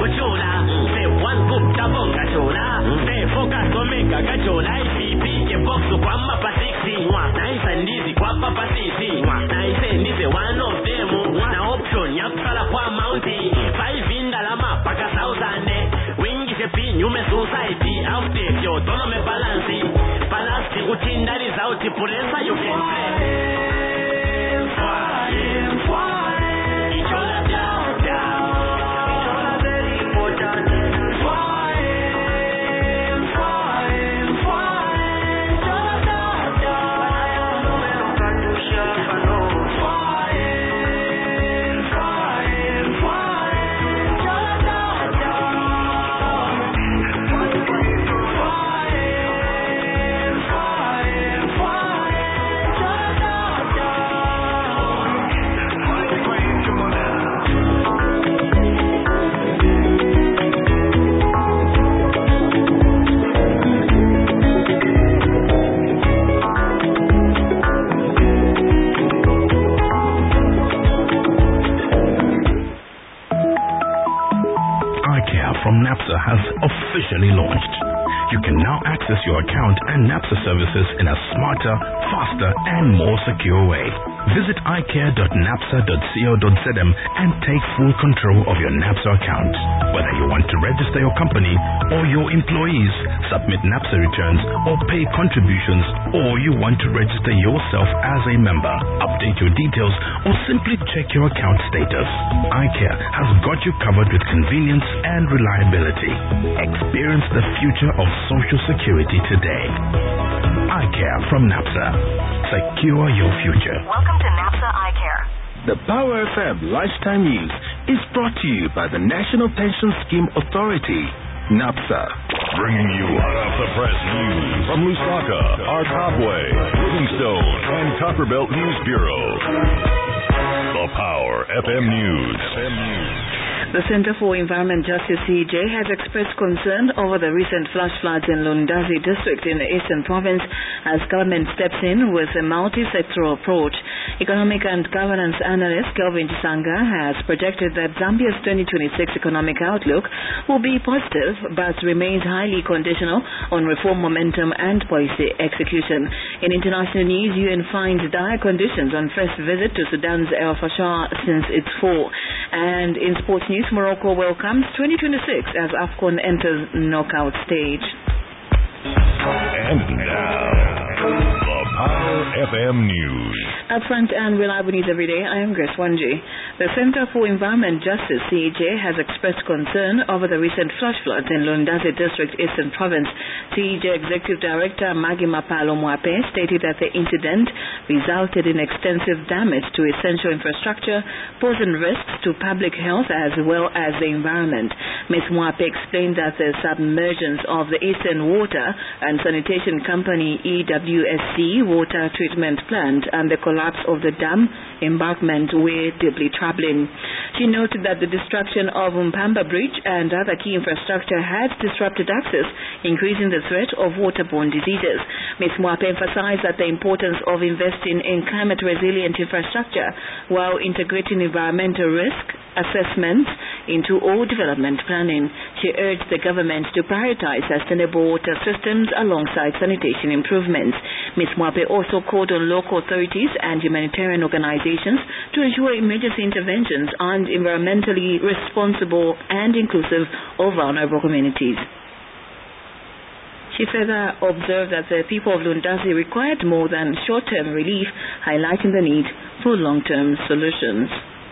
kuchula say one good double kachula say focus omega kachula ICP ke box kwa mapa 60 nice ndizi kwa papa sisi nice ndizi one of them na option ya kala kwa mounti 5 indalama paka 1000 wingi se pinyume society outfit yo tono me balance kutinda result pulesa you can from NAPSA has officially launched. You can now access your account and NAPSA services in a smarter, faster, and more secure way. Visit icare.napsa.co.zm and take full control of your NAPSA account. Whether you want to register your company or your employees, submit NAPSA returns or pay contributions, or you want to register yourself as a member, update your details, or simply check your account status, iCare has got you covered with convenience and reliability. Experience the future of Social Security today. iCare from NAPSA. Secure your future. Welcome to NAPSA iCare. The Power FM Lunchtime News is brought to you by the National Pension Scheme Authority, NAPSA. Bringing you hot off the press news from Lusaka, Arkabwe, Livingstone, and Copperbelt News Bureau. The Power FM News. The Center for Environment Justice, CEJ, has expressed concern over the recent flash floods in Lundazi district in the Eastern Province as government steps in with a multi-sectoral approach. Economic and governance analyst Kelvin Chisanga has projected that Zambia's 2026 economic outlook will be positive but remains highly conditional on reform momentum and policy execution. In international news, UN finds dire conditions on first visit to Sudan's El Fasher since its fall. And in sports news, Morocco welcomes 2026 as AFCON enters knockout stage. And now, the Power FM News. Upfront and reliable news every day. I am Grace Wanji. The Center for Environment Justice, CEJ, has expressed concern over the recent flash floods in Lundazi District, Eastern Province. CEJ Executive Director Maggie Mapalo Mwape stated that the incident resulted in extensive damage to essential infrastructure, posing risks to public health as well as the environment. Ms. Mwape explained that the submergence of the Eastern Water and Sanitation Company EWSC water treatment plant and the collapse of the dam embankment were deeply troubling. She noted that the destruction of Mpamba Bridge and other key infrastructure had disrupted access, increasing the threat of waterborne diseases. Ms. Mwape emphasized that the importance of investing in climate-resilient infrastructure while integrating environmental risk assessments into all development planning. She urged the government to prioritize sustainable water systems alongside sanitation improvements. Ms. Mwape also called on local authorities and humanitarian organizations to ensure emergency interventions and environmentally responsible and inclusive of vulnerable communities. She further observed that the people of Lundazi required more than short-term relief, highlighting the need for long-term solutions.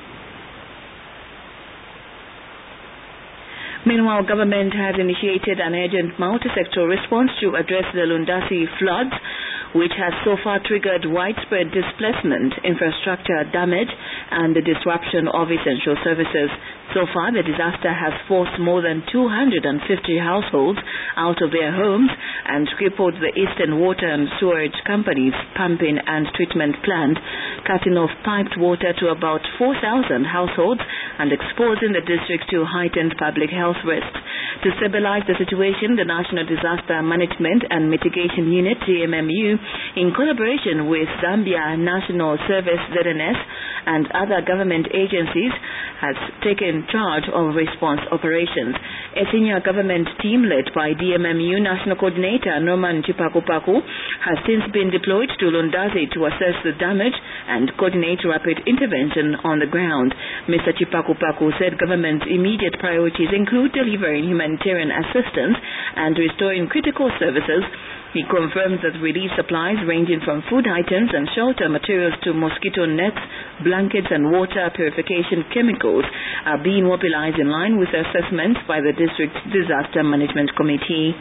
Meanwhile, government has initiated an urgent multi-sectoral response to address the Lundazi floods, which has so far triggered widespread displacement, infrastructure damage, and the disruption of essential services. So far, the disaster has forced more than 250 households out of their homes and crippled the Eastern Water and Sewerage Company's pumping and treatment plant, cutting off piped water to about 4,000 households and exposing the district to heightened public health risks. To stabilize the situation, the National Disaster Management and Mitigation Unit, GMMU, in collaboration with Zambia National Service, ZNS, and other government agencies has taken charge of response operations. A senior government team led by DMMU National Coordinator Norman Chipakupaku has since been deployed to Lundazi to assess the damage and coordinate rapid intervention on the ground. Mr. Chipakupaku said government's immediate priorities include delivering humanitarian assistance and restoring critical services. He confirmed that relief supplies ranging from food items and shelter materials to mosquito nets, blankets and water purification chemicals are being mobilized in line with assessments by the district disaster management committee.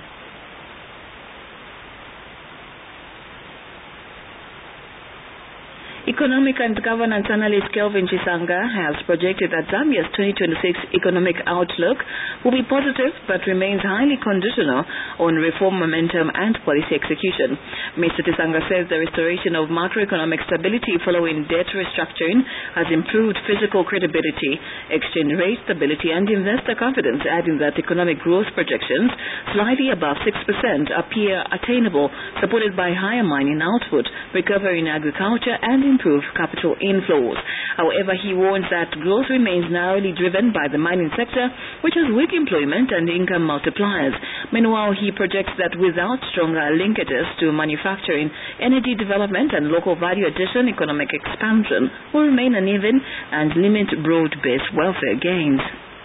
Economic and governance analyst Kelvin Chisanga has projected that Zambia's 2026 economic outlook will be positive but remains highly conditional on reform momentum and policy execution. Mr. Chisanga says the restoration of macroeconomic stability following debt restructuring has improved fiscal credibility, exchange rate stability and investor confidence, adding that economic growth projections slightly above 6% appear attainable, supported by higher mining output, recovery in agriculture and improve capital inflows. However, he warns that growth remains narrowly driven by the mining sector, which has weak employment and income multipliers. Meanwhile, he projects that without stronger linkages to manufacturing, energy development and local value addition, economic expansion will remain uneven and limit broad-based welfare gains.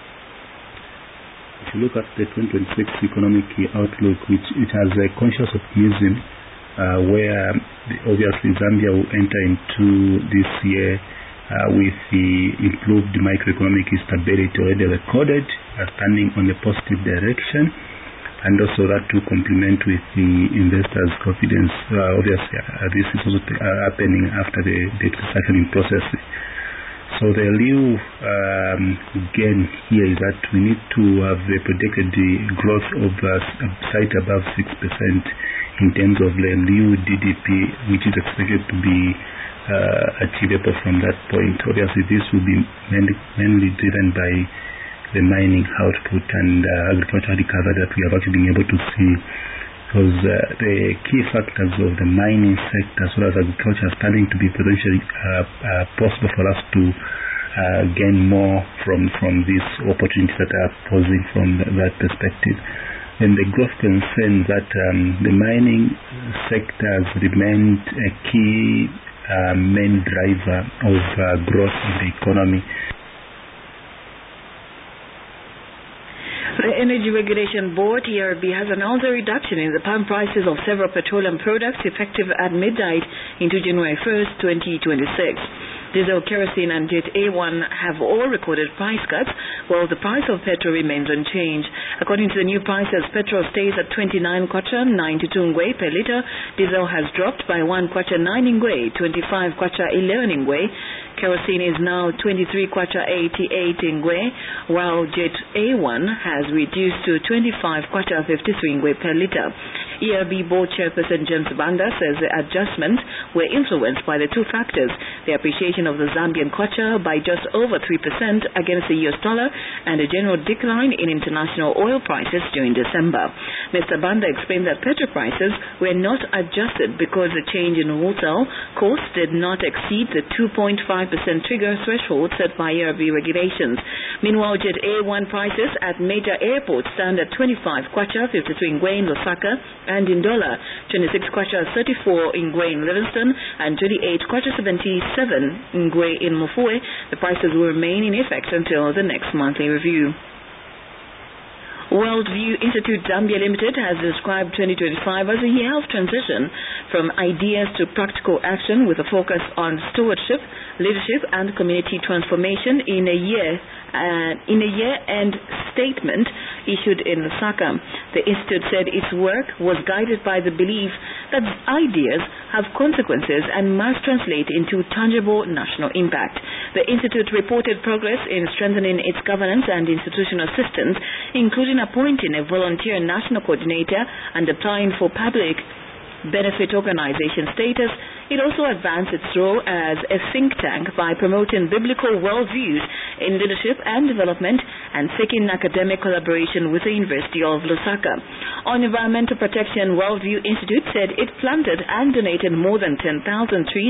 If you look at the 2026 economic outlook, which it has a conscious optimism, where obviously Zambia will enter into this year with the improved microeconomic stability already recorded, standing on a positive direction, and also that to complement with the investors' confidence. Obviously, this is also happening after the debt restructuring process. So the real gain here is that we need to have predicted the growth of slightly above 6% in terms of the new GDP, which is expected to be achievable from that point. Obviously, this will be mainly driven by the mining output and agricultural recovery that we have actually been able to see, because the key factors of the mining sector as well as agriculture are starting to be potentially possible for us to gain more from these opportunities that are posing from that perspective. And the growth concern that the mining sector has remained a key main driver of growth in the economy. The Energy Regulation Board, ERB, has announced a reduction in the pump prices of several petroleum products effective at midnight into January 1st, 2026. Diesel, kerosene and jet A1 have all recorded price cuts, while the price of petrol remains unchanged. According to the new prices, petrol stays at 29 kwacha 92 ngwe per liter. Diesel has dropped by 1 kwacha 9 ngwe, 25 kwacha 11 ngwe. Kerosene is now 23 kwacha 88 ngwe, while jet A1 has reduced to 25 kwacha 53 ngwe per liter. ERB Board Chairperson James Banda says the adjustments were influenced by the two factors: the appreciation of the Zambian kwacha by just over 3% against the US dollar and a general decline in international oil prices during December. Mr. Banda explained that petrol prices were not adjusted because the change in wholesale costs did not exceed the 2.5% trigger threshold set by ERB regulations. Meanwhile, jet A1 prices at major airports stand at 25 kwacha 53 ngwe in Lusaka, and in dollar 26 kwacha 34 ngwe in Livingston and 28 kwacha 77 ngwe in Mufue. The prices will remain in effect until the next monthly review. Worldview Institute Zambia Limited has described 2025 as a year of transition from ideas to practical action with a focus on stewardship, leadership and community transformation in a year-end statement issued in Lusaka. The Institute said its work was guided by the belief that ideas have consequences and must translate into tangible national impact. The Institute reported progress in strengthening its governance and institutional systems, including appointing a volunteer national coordinator and applying for public benefit organization status. It also advanced its role as a think tank by promoting biblical worldviews in leadership and development and seeking academic collaboration with the University of Lusaka. On environmental protection, Worldview Institute said it planted and donated more than 10,000 trees